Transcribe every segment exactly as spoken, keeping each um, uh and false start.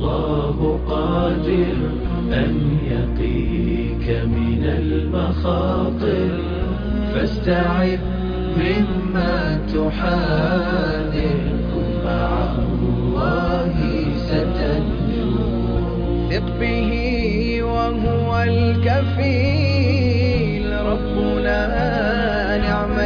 الله قادر أن يقيك من المخاطر، فاستعذ مما تحاذر، كن مع الله ستنجو. ثق به وهو الكفيل، ربنا نعم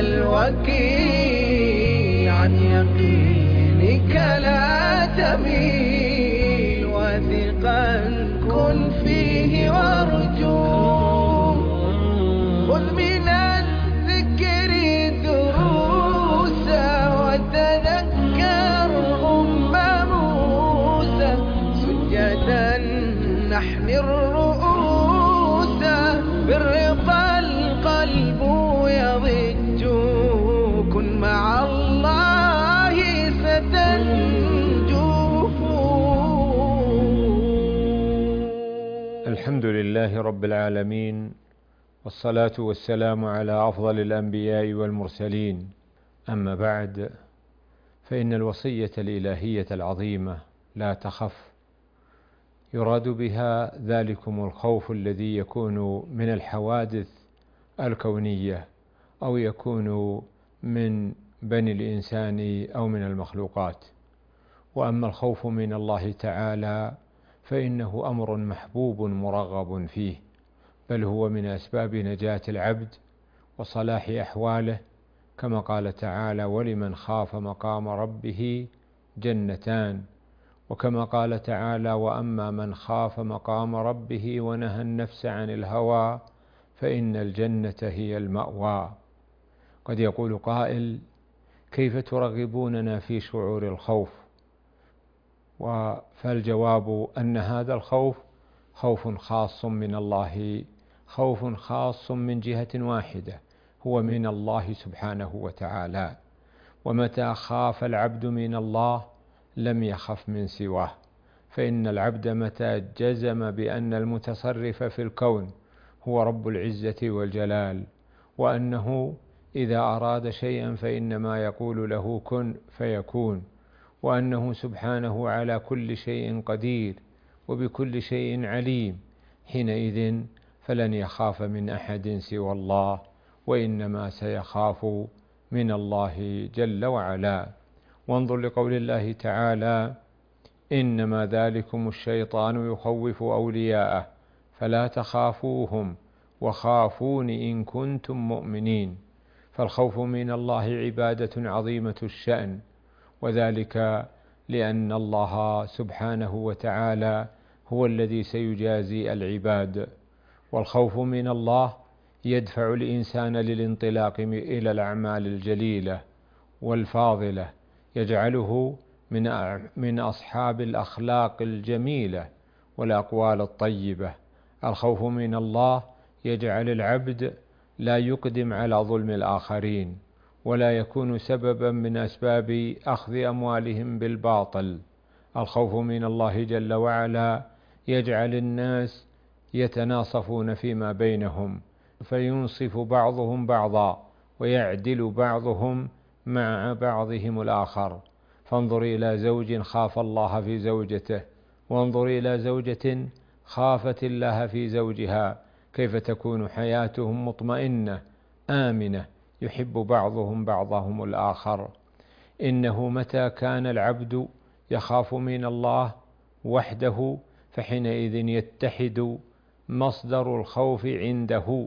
الوكيل. عن يقينك لا تميل، وثقا كن فيه وارجو. خذ من الذكر دروسا، وتذكر أم موسى. سجدا نحن الرؤوس، بالرضا القلب يضج. كن مع الله ستنجو. الحمد لله رب العالمين، والصلاة والسلام على أفضل الأنبياء والمرسلين. أما بعد، فإن الوصية الإلهية العظيمة لا تخف يراد بها ذلكم الخوف الذي يكون من الحوادث الكونية، أو يكون من بني الإنسان أو من المخلوقات. وأما الخوف من الله تعالى فإنه أمر محبوب مرغب فيه، بل هو من أسباب نجاة العبد وصلاح أحواله، كما قال تعالى: ولمن خاف مقام ربه جنتان. وكما قال تعالى: وأما من خاف مقام ربه ونهى النفس عن الهوى فإن الجنة هي المأوى. قد يقول قائل: كيف ترغبوننا في شعور الخوف؟ فالجواب أن هذا الخوف خوف خاص من الله، خوف خاص من جهة واحدة، هو من الله سبحانه وتعالى. ومتى خاف العبد من الله لم يخف من سواه، فإن العبد متى جزم بأن المتصرف في الكون هو رب العزة والجلال، وأنه إذا أراد شيئا فإنما يقول له كن فيكون، وأنه سبحانه على كل شيء قدير وبكل شيء عليم، حينئذ فلن يخاف من أحد سوى الله، وإنما سيخاف من الله جل وعلا. وانظر لقول الله تعالى: إنما ذلكم الشيطان يخوف أولياءه فلا تخافوهم وخافون إن كنتم مؤمنين. فالخوف من الله عبادة عظيمة الشأن، وذلك لأن الله سبحانه وتعالى هو الذي سيجازي العباد. والخوف من الله يدفع الإنسان للانطلاق إلى الأعمال الجليلة والفاضلة، يجعله من من أصحاب الأخلاق الجميلة والأقوال الطيبة. الخوف من الله يجعل العبد لا يقدم على ظلم الآخرين، ولا يكون سببا من أسباب أخذ أموالهم بالباطل. الخوف من الله جل وعلا يجعل الناس يتناصفون فيما بينهم، فينصف بعضهم بعضا ويعدل بعضهم مع بعضهم الآخر. فانظر إلى زوج خاف الله في زوجته، وانظر إلى زوجة خافت الله في زوجها، كيف تكون حياتهم مطمئنة آمنة، يحب بعضهم بعضهم الآخر. إنه متى كان العبد يخاف من الله وحده فحينئذ يتحد مصدر الخوف عنده،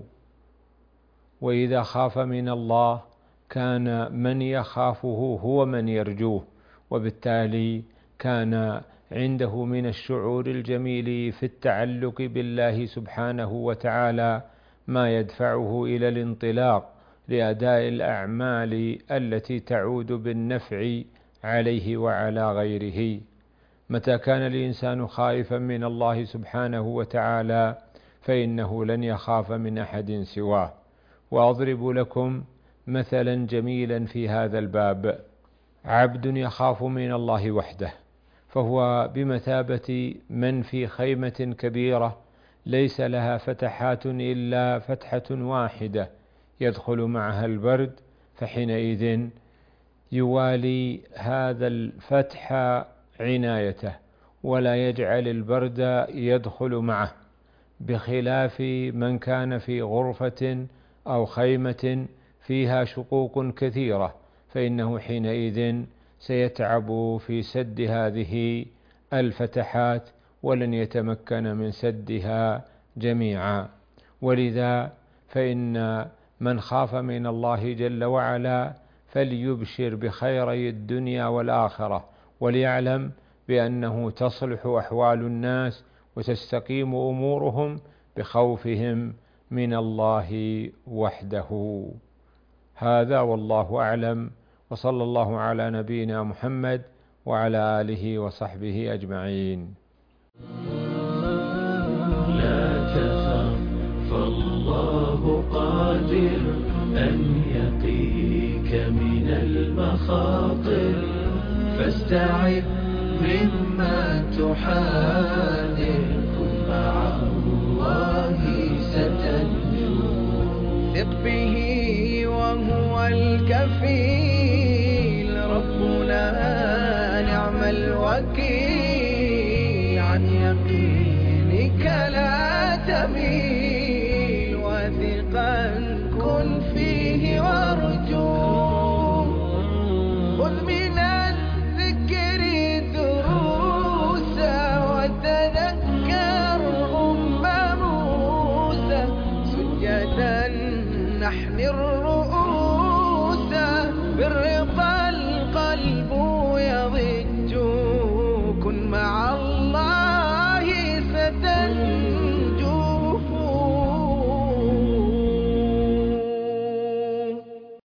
وإذا خاف من الله كان من يخافه هو من يرجوه، وبالتالي كان عنده من الشعور الجميل في التعلق بالله سبحانه وتعالى ما يدفعه إلى الانطلاق لأداء الأعمال التي تعود بالنفع عليه وعلى غيره. متى كان الإنسان خائفا من الله سبحانه وتعالى فإنه لن يخاف من أحد سواه. وأضرب لكم مثلا جميلا في هذا الباب: عبد يخاف من الله وحده فهو بمثابة من في خيمة كبيرة ليس لها فتحات إلا فتحة واحدة يدخل معها البرد، فحينئذ يوالي هذا الفتح عنايته ولا يجعل البرد يدخل معه، بخلاف من كان في غرفة أو خيمة فيها شقوق كثيرة، فإنه حينئذ سيتعب في سد هذه الفتحات ولن يتمكن من سدها جميعا. ولذا فإن من خاف من الله جل وعلا فليبشر بخيري الدنيا والآخرة، وليعلم بأنه تصلح أحوال الناس وتستقيم أمورهم بخوفهم من الله وحده. هذا والله أعلم، وصلى الله على نبينا محمد وعلى آله وصحبه أجمعين. لا تخف فالله قادر أن يقيك من المخاطر، فاستعذ مما تحاذر، كن مع الله ستنجو. ثق به وهو الكفيل، ربنا نعم الوكيل. عن يقينك لا تميل، وثقا كن فيه وارجو.